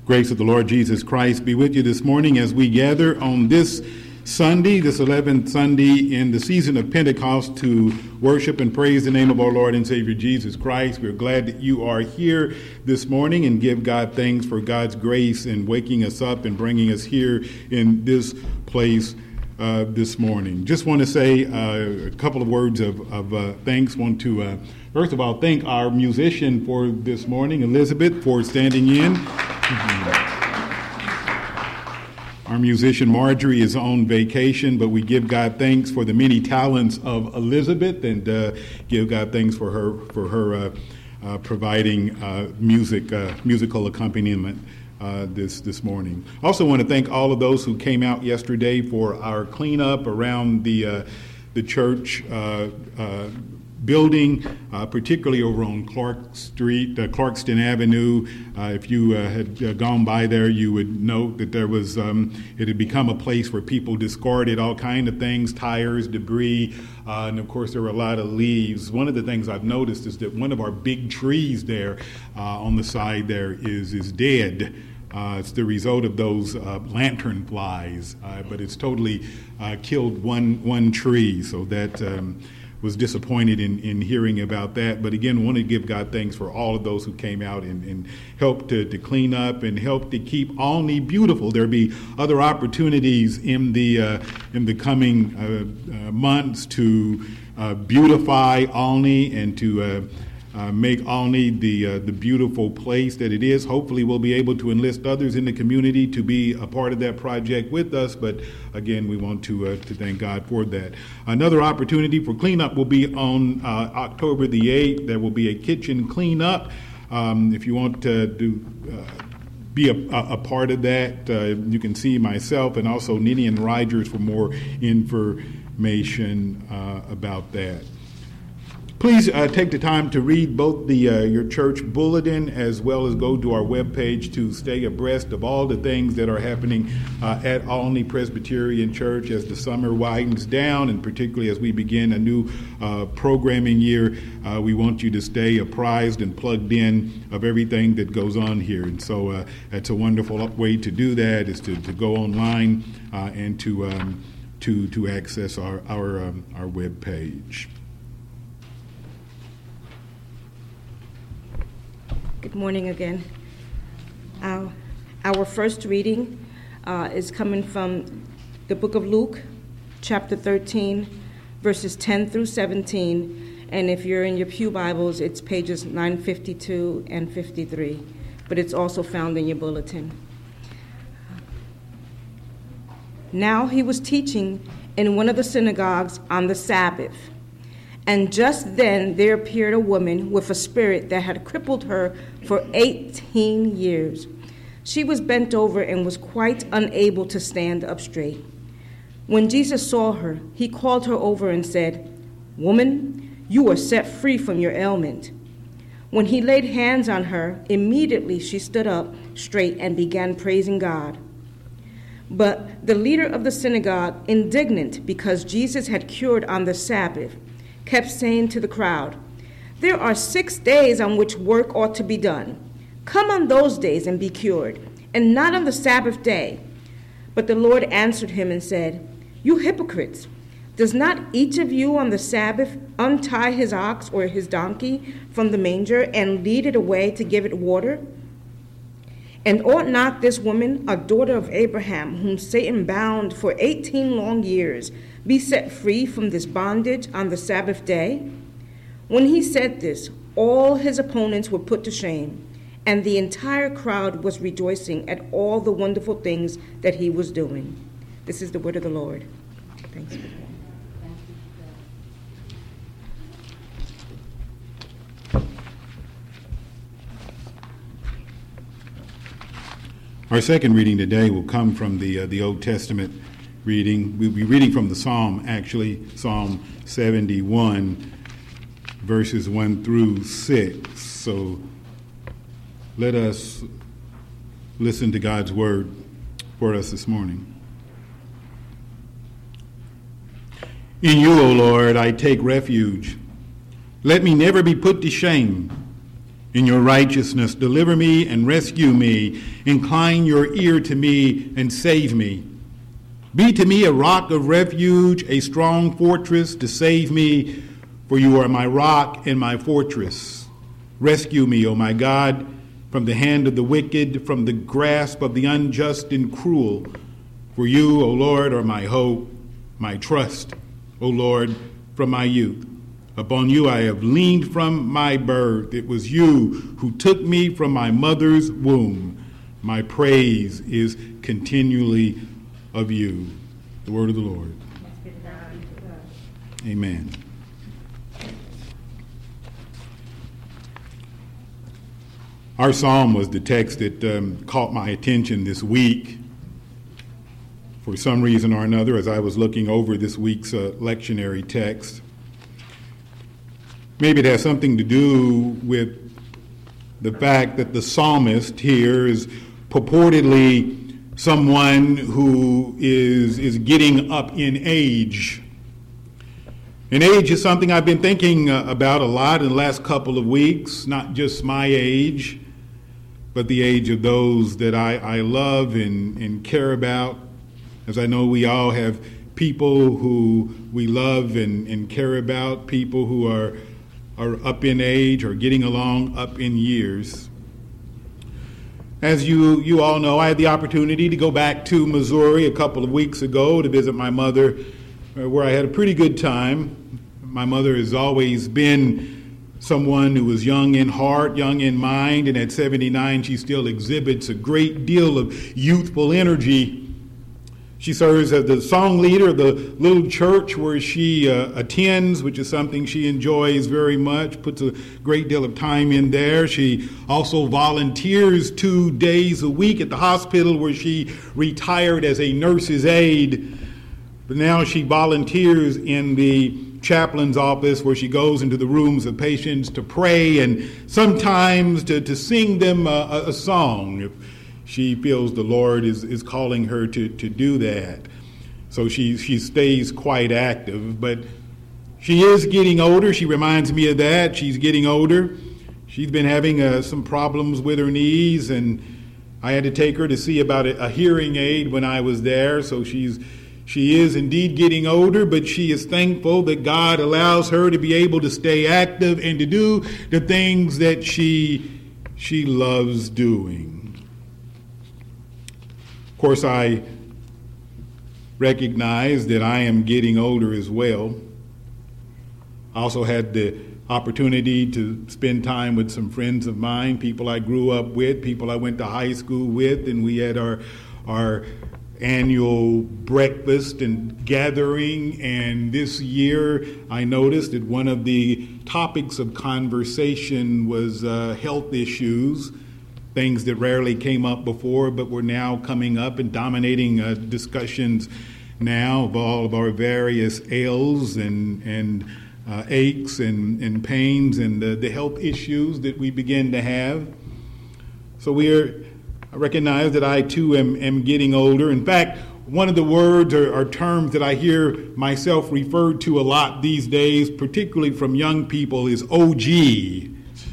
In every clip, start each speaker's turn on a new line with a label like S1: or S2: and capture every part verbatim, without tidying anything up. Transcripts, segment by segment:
S1: Grace of the Lord Jesus Christ be with you this morning as we gather on this Sunday, this eleventh Sunday in the season of Pentecost, to worship and praise the name of our Lord and Savior Jesus Christ. We're glad that you are here this morning and give God thanks for God's grace in waking us up and bringing us here in this place uh, this morning. Just want to say uh, a couple of words of, of uh, thanks. Want to uh, first of all thank our musician for this morning, Elizabeth, for standing in. Our musician Marjorie is on vacation, but we give God thanks for the many talents of Elizabeth, and uh, give God thanks for her for her uh, uh, providing uh, music uh, musical accompaniment uh, this this morning. Also, want to thank all of those who came out yesterday for our cleanup around the uh, the church Uh, uh, building, uh, particularly over on Clark Street, uh, Clarkston Avenue. Uh, if you uh, had uh, gone by there, you would note that there was, um, it had become a place where people discarded all kinds of things, tires, debris, uh, and of course there were a lot of leaves. One of the things I've noticed is that one of our big trees there uh, on the side there is, is dead. Uh, it's the result of those uh, lantern flies, uh, but it's totally uh, killed one one tree, so that um, was disappointed in, in hearing about that. But again, want to give God thanks for all of those who came out and, and helped to, to clean up and helped to keep Olney beautiful. There'll be other opportunities in the uh, in the coming uh, uh, months to uh, beautify Olney and to uh, uh, make Olney the uh, the beautiful place that it is. Hopefully, we'll be able to enlist others in the community to be a part of that project with us. But again, we want to uh, to thank God for that. Another opportunity for cleanup will be on uh, October the eighth. There will be a kitchen cleanup. Um, if you want to do, uh, be a, a part of that, uh, you can see myself and also Ninian Rogers for more information uh, about that. Please uh, take the time to read both the uh, your church bulletin as well as go to our webpage to stay abreast of all the things that are happening uh, at Olney Presbyterian Church as the summer widens down, and particularly as we begin a new uh, programming year. Uh, we want you to stay apprised and plugged in of everything that goes on here. And so uh, that's a wonderful way to do that, is to, to go online uh, and to um, to to access our our um, our webpage.
S2: Good morning again. Our, our first reading uh, is coming from the book of Luke, chapter thirteen, verses ten through seventeen. And if you're in your pew Bibles, it's pages nine fifty-two and fifty-three. But it's also found in your bulletin. Now he was teaching in one of the synagogues on the Sabbath. And just then there appeared a woman with a spirit that had crippled her for eighteen years. She was bent over and was quite unable to stand up straight. When Jesus saw her, he called her over and said, "Woman, you are set free from your ailment." When he laid hands on her, immediately she stood up straight and began praising God. But the leader of the synagogue, indignant because Jesus had cured on the Sabbath, kept saying to the crowd, "There are six days on which work ought to be done. Come on those days and be cured, and not on the Sabbath day." But the Lord answered him and said, "You hypocrites, does not each of you on the Sabbath untie his ox or his donkey from the manger and lead it away to give it water? And ought not this woman, a daughter of Abraham, whom Satan bound for eighteen long years, be set free from this bondage on the Sabbath day?" When he said this, all his opponents were put to shame, and the entire crowd was rejoicing at all the wonderful things that he was doing. This is the word of the Lord. Thanks.
S1: Our second reading today will come from the uh, the Old Testament reading. We'll be reading from the Psalm, actually, Psalm seventy-one, verses one through six. So let us listen to God's word for us this morning. In you, O Lord, I take refuge. Let me never be put to shame. In your righteousness, deliver me and rescue me. Incline your ear to me and save me. Be to me a rock of refuge, a strong fortress to save me, for you are my rock and my fortress. Rescue me, O my God, from the hand of the wicked, from the grasp of the unjust and cruel. For you, O Lord, are my hope, my trust, O Lord, from my youth. Upon you I have leaned from my birth. It was you who took me from my mother's womb. My praise is continually of you. The word of the Lord. Amen. Our psalm was the text that um, caught my attention this week. For some reason or another, as I was looking over this week's uh, lectionary text. Maybe it has something to do with the fact that the psalmist here is purportedly someone who is, is getting up in age. And age is something I've been thinking uh, about a lot in the last couple of weeks, not just my age, but the age of those that I, I love and, and care about. As I know we all have people who we love and, and care about, people who are are up in age or getting along up in years. As you, you all know, I had the opportunity to go back to Missouri a couple of weeks ago to visit my mother, uh, where I had a pretty good time. My mother has always been someone who was young in heart, young in mind, and at seventy-nine she still exhibits a great deal of youthful energy. She serves as the song leader of the little church where she uh, attends, which is something she enjoys very much, puts a great deal of time in there. She also volunteers two days a week at the hospital where she retired as a nurse's aide. But now she volunteers in the chaplain's office where she goes into the rooms of patients to pray and sometimes to, to sing them a, a song. If she feels the Lord is, is calling her to, to do that. So she, she stays quite active, but she is getting older. She reminds me of that. She's getting older. She's been having uh, some problems with her knees, and I had to take her to see about a, a hearing aid when I was there. So she's she is indeed getting older, but she is thankful that God allows her to be able to stay active and to do the things that she she loves doing. Of course, I recognize that I am getting older as well. I also had the opportunity to spend time with some friends of mine, people I grew up with, people I went to high school with, and we had our our annual breakfast and gathering. And this year, I noticed that one of the topics of conversation was uh, health issues. Things that rarely came up before, but were now coming up and dominating uh, discussions now of all of our various ails and and uh, aches and, and pains and the, the health issues that we begin to have. So we are, I recognize that I too am, am getting older. In fact, one of the words or, or terms that I hear myself referred to a lot these days, particularly from young people, is O G.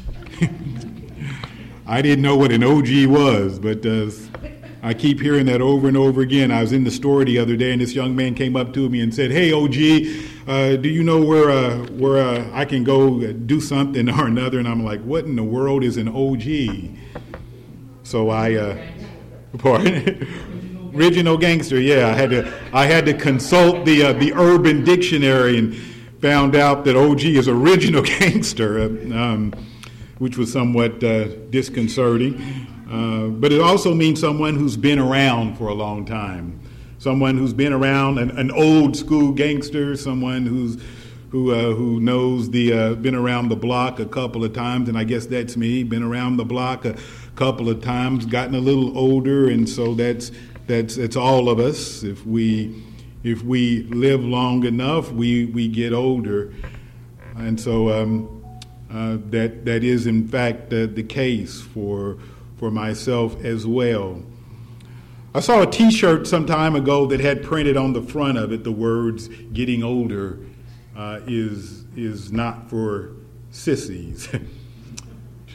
S1: I didn't know what an O G was, but uh, I keep hearing that over and over again. I was in the store the other day, and this young man came up to me and said, "Hey, O G, uh, do you know where uh, where uh, I can go do something or another?" And I'm like, "What in the world is an O G?" So I, uh, pardon, original gangster. Yeah, I had to I had to consult the uh, the Urban Dictionary and found out that O G is original gangster. Um, which was somewhat uh, disconcerting. Uh, but it also means someone who's been around for a long time, someone who's been around, an, an old school gangster, someone who's who uh, who knows the uh, been around the block a couple of times, and I guess that's me, been around the block a couple of times, gotten a little older, and so that's that's that's all of us. If we if we live long enough, we we get older, and so. Um, Uh, that that is in fact uh, the case for for myself as well. I saw a T-shirt some time ago that had printed on the front of it the words "Getting older uh, is is not for sissies."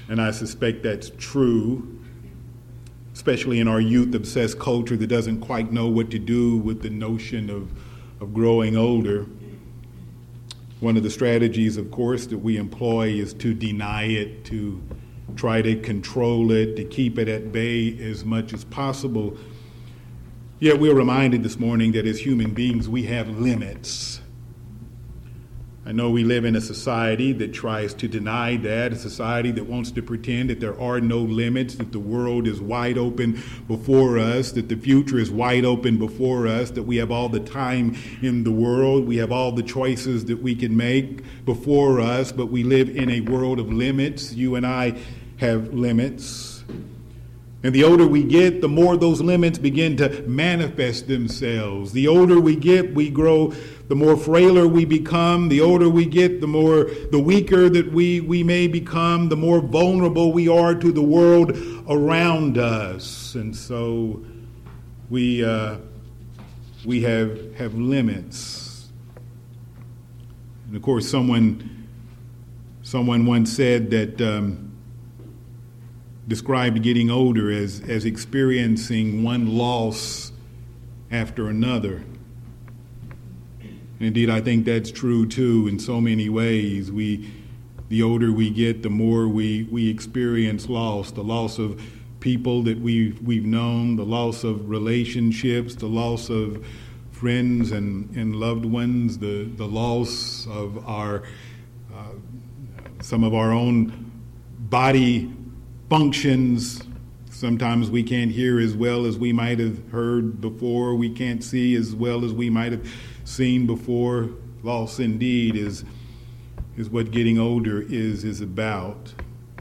S1: And I suspect that's true, especially in our youth-obsessed culture that doesn't quite know what to do with the notion of, of growing older. One of the strategies, of course, that we employ is to deny it, to try to control it, to keep it at bay as much as possible. Yet we're reminded this morning that as human beings, we have limits. I know we live in a society that tries to deny that, a society that wants to pretend that there are no limits, that the world is wide open before us, that the future is wide open before us, that we have all the time in the world, we have all the choices that we can make before us, but we live in a world of limits. You and I have limits. And the older we get, the more those limits begin to manifest themselves. The older we get, we grow, the more frailer we become. The older we get, the more, the weaker that we, we may become, the more vulnerable we are to the world around us. And so we uh, we have have limits. And of course, someone someone once said that. Um, described getting older as, as experiencing one loss after another. And indeed, I think that's true, too, in so many ways. We, the older we get, the more we, we experience loss, the loss of people that we've, we've known, the loss of relationships, the loss of friends and, and loved ones, the, the loss of our, uh, some of our own body functions. Sometimes we can't hear as well as we might have heard before. We can't see as well as we might have seen before. Loss indeed is is what getting older is is about.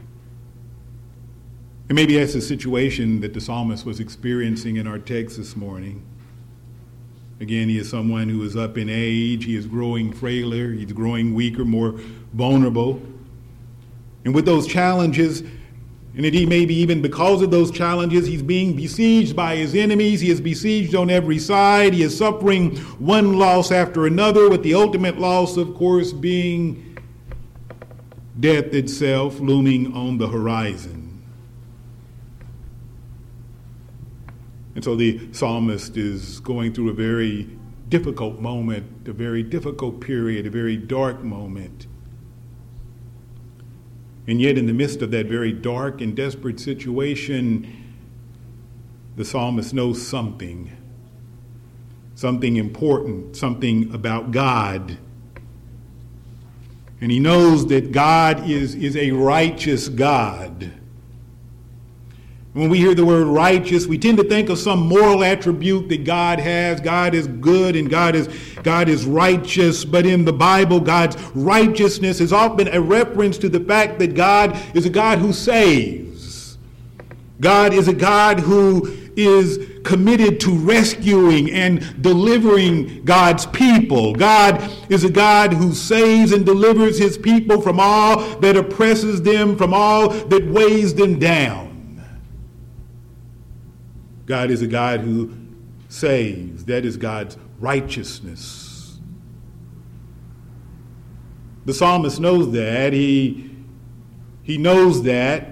S1: And maybe that's the situation that the psalmist was experiencing in our text this morning. Again, he is someone who is up in age. He is growing frailer. He's growing weaker, more vulnerable. And with those challenges, and indeed, maybe even because of those challenges, he's being besieged by his enemies. He is besieged on every side. He is suffering one loss after another, with the ultimate loss, of course, being death itself looming on the horizon. And so the psalmist is going through a very difficult moment, a very difficult period, a very dark moment. And yet in the midst of that very dark and desperate situation, the psalmist knows something, something important, something about God. And he knows that God is, is a righteous God. When we hear the word righteous, we tend to think of some moral attribute that God has. God is good and God is, God is righteous. But in the Bible, God's righteousness is often a reference to the fact that God is a God who saves. God is a God who is committed to rescuing and delivering God's people. God is a God who saves and delivers his people from all that oppresses them, from all that weighs them down. God is a God who saves. That is God's righteousness. The psalmist knows that. He, he knows that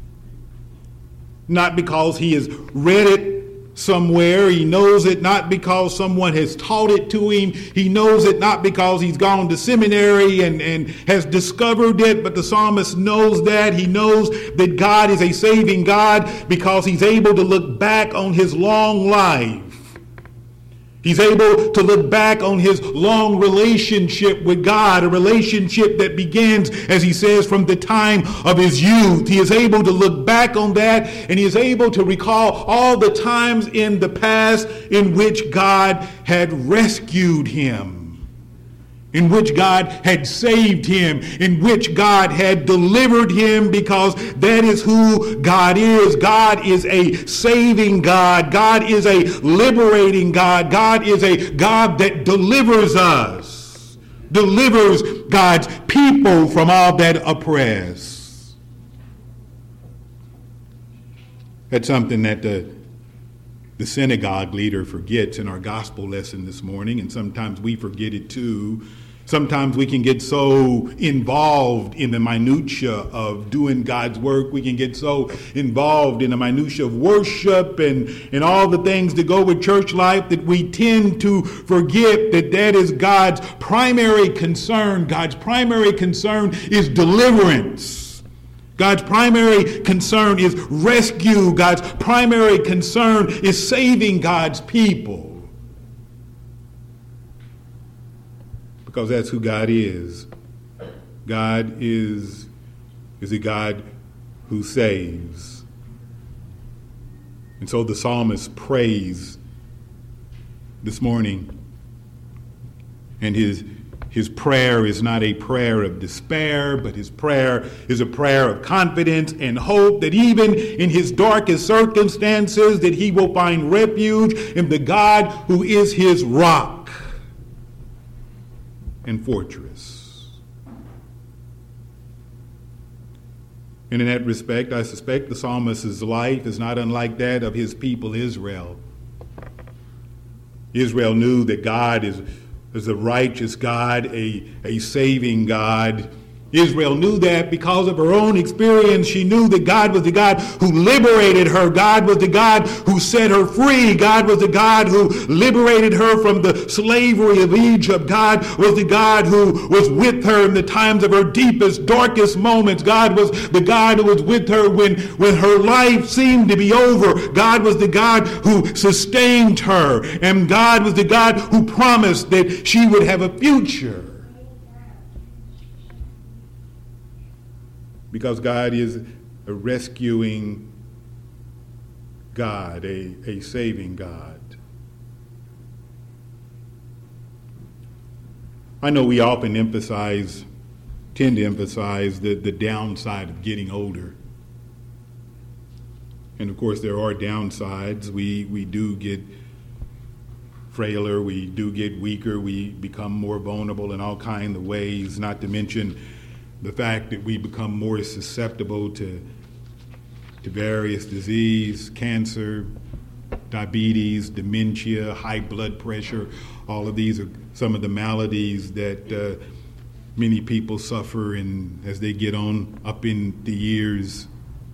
S1: not because he has read it somewhere. He knows it not because someone has taught it to him. He knows it not because he's gone to seminary and, and has discovered it, but the psalmist knows that. He knows that God is a saving God because he's able to look back on his long life. He's able to look back on his long relationship with God, a relationship that begins, as he says, from the time of his youth. He is able to look back on that, and he is able to recall all the times in the past in which God had rescued him, in which God had saved him, in which God had delivered him, because that is who God is. God is a saving God. God is a liberating God. God is a God that delivers us, delivers God's people from all that oppress. That's something that the The synagogue leader forgets in our gospel lesson this morning, and sometimes we forget it too. Sometimes we can get so involved in the minutia of doing God's work. We can get so involved in the minutia of worship and, and all the things that go with church life that we tend to forget that that is God's primary concern. God's primary concern is deliverance. God's primary concern is rescue. God's primary concern is saving God's people. Because that's who God is. God is, is a God who saves. And so the psalmist prays this morning. And his, his prayer is not a prayer of despair, but his prayer is a prayer of confidence and hope that even in his darkest circumstances that he will find refuge in the God who is his rock and fortress. And in that respect, I suspect the psalmist's life is not unlike that of his people Israel. Israel knew that God is, is a righteous God, a, a saving God. Israel knew that because of her own experience. She knew that God was the God who liberated her. God was the God who set her free. God was the God who liberated her from the slavery of Egypt. God was the God who was with her in the times of her deepest, darkest moments. God was the God who was with her when, when her life seemed to be over. God was the God who sustained her. And God was the God who promised that she would have a future. Because God is a rescuing God, a, a saving God. I know we often emphasize, tend to emphasize the, the downside of getting older. And of course there are downsides. We, we do get frailer, we do get weaker, we become more vulnerable in all kinds of ways, not to mention the fact that we become more susceptible to, to various disease, cancer, diabetes, dementia, high blood pressure. All of these are some of the maladies that uh, many people suffer in, as they get on up in the years.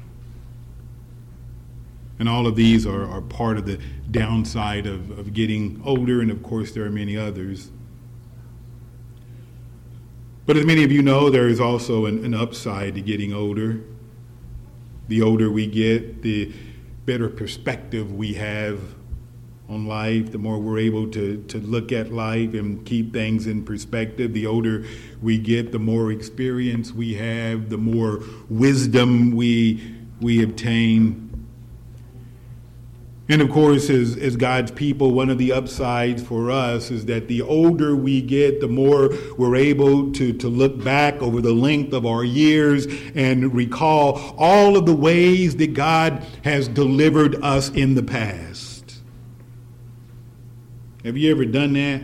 S1: And all of these are, are part of the downside of, of getting older, and of course there are many others. But as many of you know, there is also an, an upside to getting older. The older we get, the better perspective we have on life, the more we're able to, to look at life and keep things in perspective. The older we get, the more experience we have, the more wisdom we, we obtain. And of course, as, as God's people, one of the upsides for us is that the older we get, the more we're able to, to look back over the length of our years and recall all of the ways that God has delivered us in the past. Have you ever done that?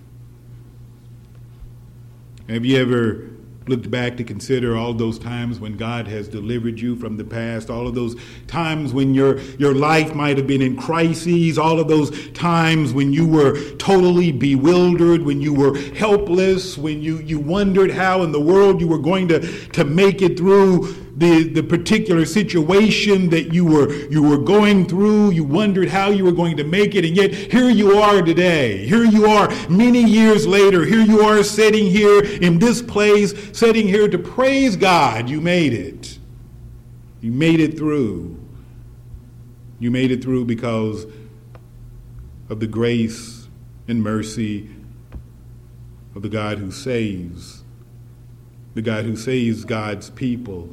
S1: Have you ever looked back to consider all those times when God has delivered you from the past, all of those times when your, your life might have been in crises, all of those times when you were totally bewildered, when you were helpless, when you, you wondered how in the world you were going to, to make it through the, the particular situation that you were, you were going through. You wondered how you were going to make it, and yet here you are today. Here you are many years later. Here you are sitting here in this place, sitting here to praise God. You made it. You made it through. You made it through because of the grace and mercy of the God who saves, the God who saves God's people.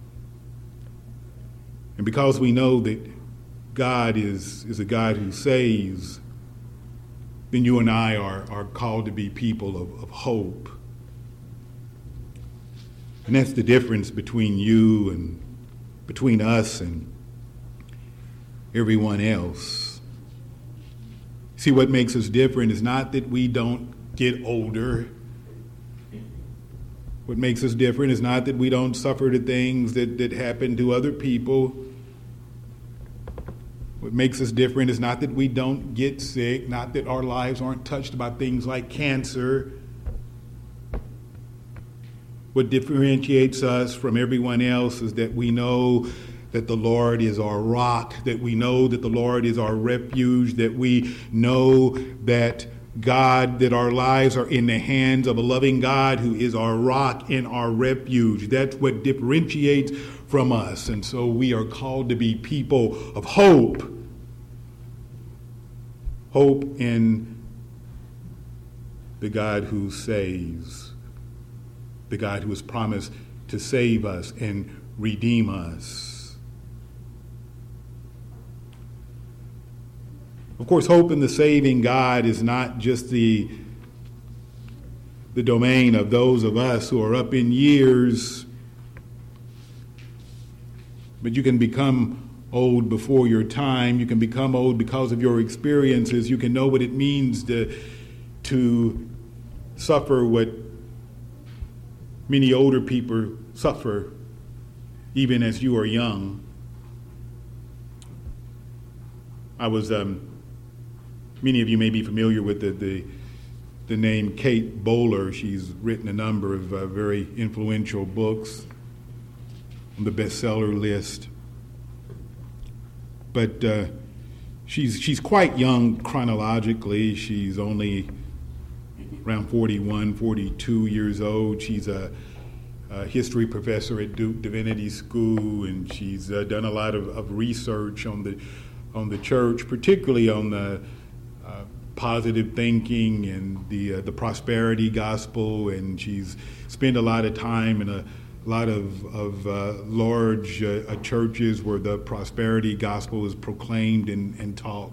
S1: And because we know that God is, is a God who saves, then you and I are, are called to be people of, of hope. And that's the difference between you and between us and everyone else. See, what makes us different is not that we don't get older. What makes us different is not that we don't suffer the things that, that happen to other people. What makes us different is not that we don't get sick, not that our lives aren't touched by things like cancer. What differentiates us from everyone else is that we know that the Lord is our rock, that we know that the Lord is our refuge, that we know that God, that our lives are in the hands of a loving God who is our rock and our refuge. That's what differentiates from us. And so we are called to be people of hope. Hope in the God who saves, the God who has promised to save us and redeem us. Of course, hope in the saving God is not just the, the domain of those of us who are up in years, but you can become old before your time. You can become old because of your experiences. You can know what it means to, to suffer what many older people suffer, even as you are young. I was... Um, Many of you may be familiar with the, the, the name Kate Bowler. She's written a number of uh, very influential books on the bestseller list. But uh, she's, she's quite young chronologically. She's only around forty-one, forty-two years old. She's a, a history professor at Duke Divinity School, and she's uh, done a lot of, of research on the, on the church, particularly on the positive thinking and the uh, the prosperity gospel, and she's spent a lot of time in a lot of of uh, large uh, uh, churches where the prosperity gospel is proclaimed and, and taught.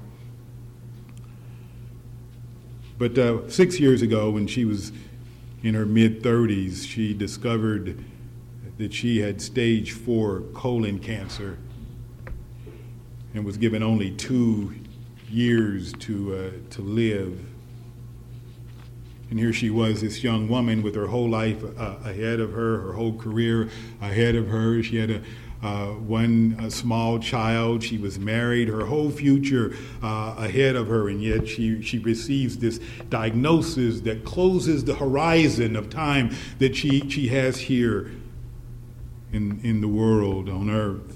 S1: But uh, six years ago, when she was in her mid thirties, she discovered that she had stage four colon cancer and was given only two years to uh, to live. And here she was, this young woman with her whole life uh, ahead of her, her whole career ahead of her. She had a uh, one a small child. She was married, her whole future uh, ahead of her, and yet she, she receives this diagnosis that closes the horizon of time that she, she has here in, in the world, on earth.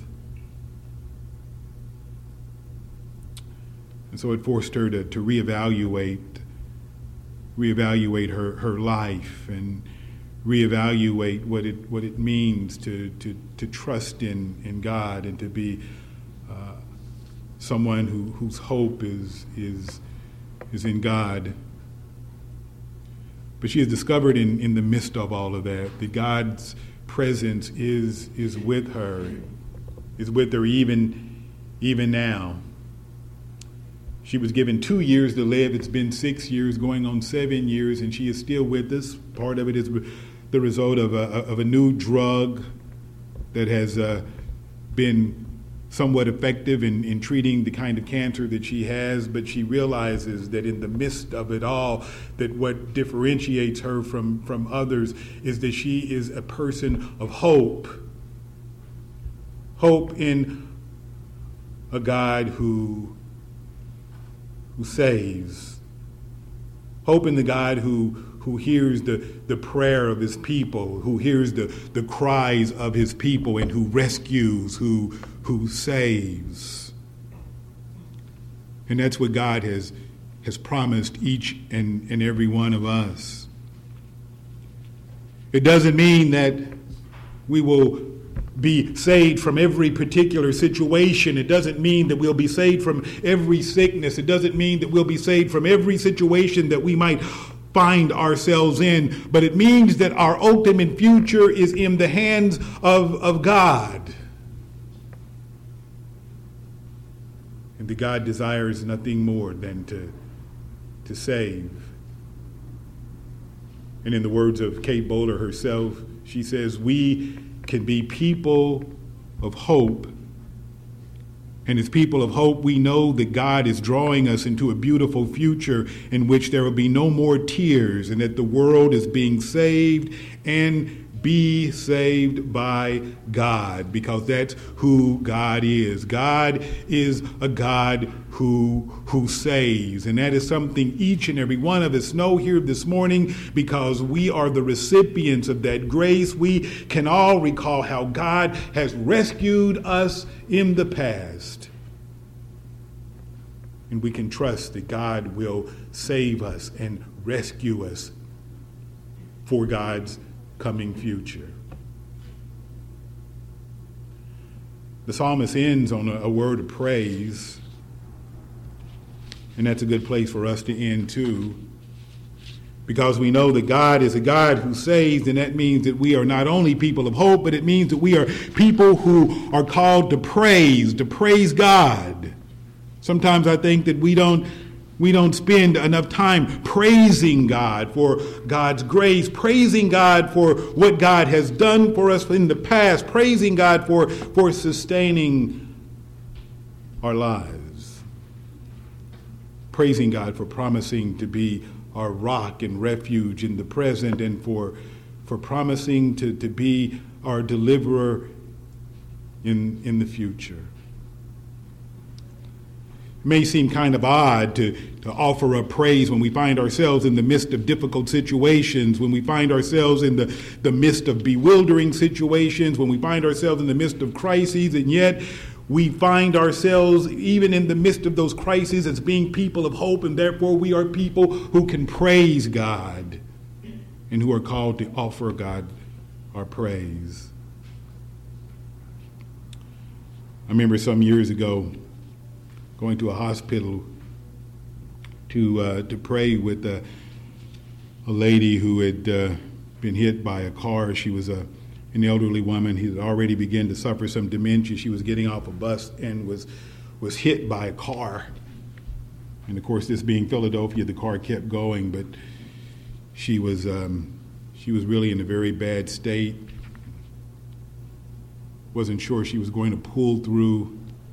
S1: And so it forced her to, to reevaluate, reevaluate her, her life and reevaluate what it what it means to to, to trust in, in God and to be uh, someone who, whose hope is is is in God. But she has discovered in, in the midst of all of that that God's presence is is with her, is with her even even now. She was given two years to live. It's been six years, going on seven years, and she is still with us. Part of it is the result of a, of a new drug that has uh, been somewhat effective in, in treating the kind of cancer that she has, but she realizes that in the midst of it all, that what differentiates her from, from others is that she is a person of hope. Hope in a God who who saves. Hope in the God who, who hears the, the prayer of his people, who hears the, the cries of his people, and who rescues, who, who saves. And that's what God has, has promised each and, and every one of us. It doesn't mean that we will be saved from every particular situation. It doesn't mean that we'll be saved from every sickness. It doesn't mean that we'll be saved from every situation that we might find ourselves in. But it means that our ultimate future is in the hands of, of God. And that God desires nothing more than to, to save. And in the words of Kate Bowler herself, she says, we can be people of hope. And as people of hope, we know that God is drawing us into a beautiful future in which there will be no more tears, and that the world is being saved and be saved by God, because that's who God is. God is a God who, who saves. And that is something each and every one of us know here this morning, because we are the recipients of that grace. We can all recall how God has rescued us in the past. And we can trust that God will save us and rescue us for God's coming future. The psalmist ends on a, a word of praise, and that's a good place for us to end too, because we know that God is a God who saves, and that means that we are not only people of hope, but it means that we are people who are called to praise, to praise God. Sometimes I think that we don't We don't spend enough time praising God for God's grace, praising God for what God has done for us in the past, praising God for, for sustaining our lives, praising God for promising to be our rock and refuge in the present, and for, for promising to, to be our deliverer in, in the future. It may seem kind of odd to, to offer up praise when we find ourselves in the midst of difficult situations, when we find ourselves in the, the midst of bewildering situations, when we find ourselves in the midst of crises, and yet we find ourselves even in the midst of those crises as being people of hope, and therefore we are people who can praise God and who are called to offer God our praise. I remember some years ago going to a hospital to uh, to pray with a, a lady who had uh, been hit by a car. She was a, an elderly woman. He had already begun to suffer some dementia. She was getting off a bus and was was hit by a car. And of course, this being Philadelphia, the car kept going, but she was um, she was really in a very bad state. Wasn't sure she was going to pull through.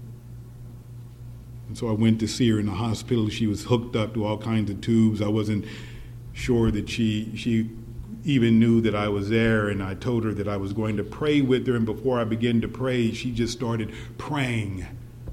S1: And so I went to see her in the hospital. She was hooked up to all kinds of tubes. I wasn't sure that she she even knew that I was there, and I told her that I was going to pray with her, and before I began to pray, she just started praying.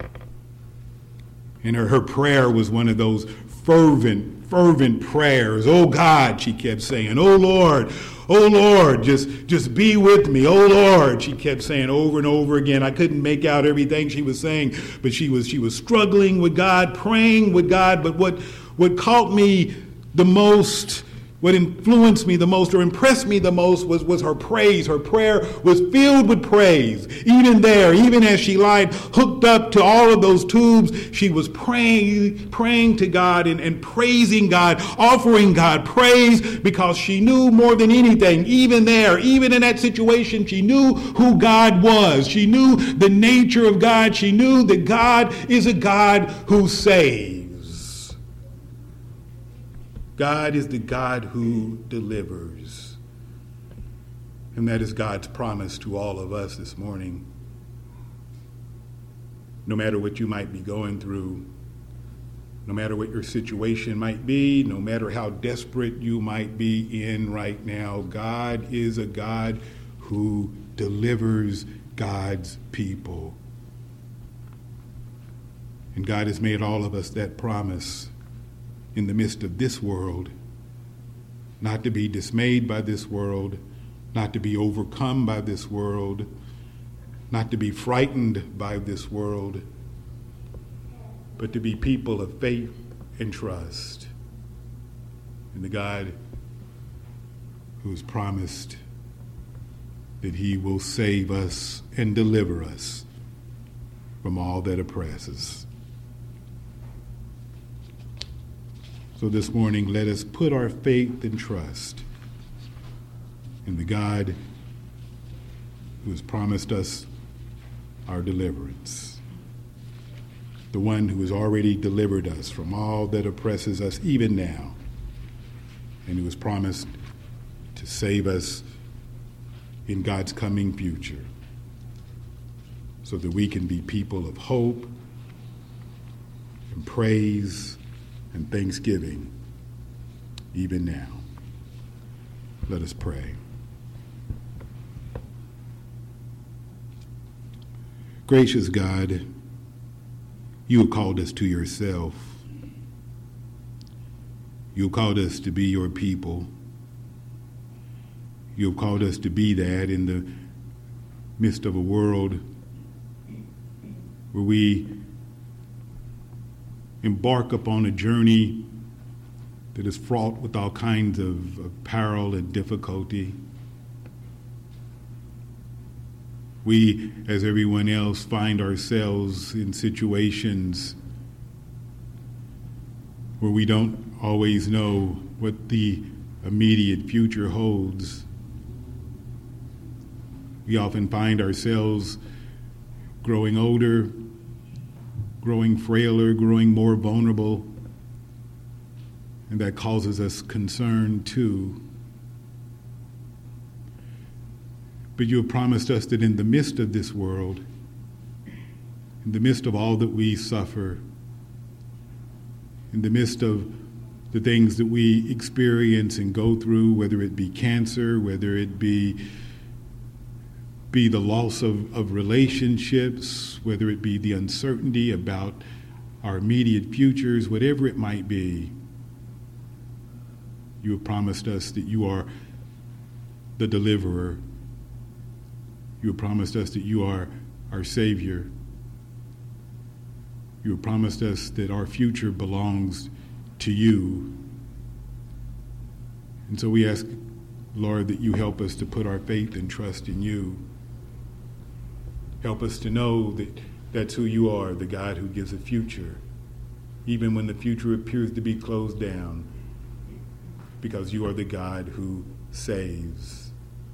S1: And her, her prayer was one of those fervent, fervent prayers. Oh God, she kept saying, oh Lord, oh Lord, just, just be with me. Oh Lord, she kept saying over and over again. I couldn't make out everything she was saying, but she was she was struggling with God, praying with God. But what, what caught me the most, what influenced me the most or impressed me the most was, was her praise. Her prayer was filled with praise. Even there, even as she lied hooked up to all of those tubes, she was praying, praying to God and, and praising God, offering God praise, because she knew more than anything, even there, even in that situation, she knew who God was. She knew the nature of God. She knew that God is a God who saves. God is the God who delivers. And that is God's promise to all of us this morning. No matter what you might be going through, no matter what your situation might be, no matter how desperate you might be in right now, God is a God who delivers God's people. And God has made all of us that promise in the midst of this world, not to be dismayed by this world, not to be overcome by this world, not to be frightened by this world, but to be people of faith and trust in the God who's promised that he will save us and deliver us from all that oppresses. So this morning, let us put our faith and trust in the God who has promised us our deliverance, the one who has already delivered us from all that oppresses us even now, and who has promised to save us in God's coming future, so that we can be people of hope and praise and thanksgiving even now. Let us pray. Gracious God, you have called us to yourself. You have called us to be your people. You have called us to be that in the midst of a world where we embark upon a journey that is fraught with all kinds of, of peril and difficulty. We, as everyone else, find ourselves in situations where we don't always know what the immediate future holds. We often find ourselves growing older, growing frailer, growing more vulnerable, and that causes us concern too. But you have promised us that in the midst of this world, in the midst of all that we suffer, in the midst of the things that we experience and go through, whether it be cancer, whether it be be the loss of, of relationships, whether it be the uncertainty about our immediate futures, whatever it might be, you have promised us that you are the deliverer. You have promised us that you are our Savior. You have promised us that our future belongs to you. And so we ask, Lord, that you help us to put our faith and trust in you. Help us to know that that's who you are, the God who gives a future, even when the future appears to be closed down, because you are the God who saves.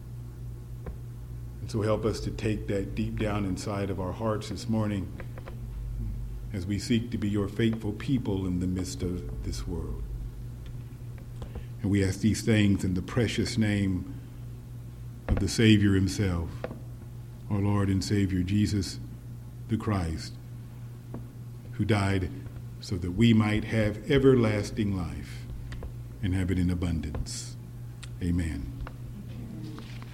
S1: And so help us to take that deep down inside of our hearts this morning as we seek to be your faithful people in the midst of this world. And we ask these things in the precious name of the Savior himself, our Lord and Savior, Jesus the Christ, who died so that we might have everlasting life and have it in abundance. Amen.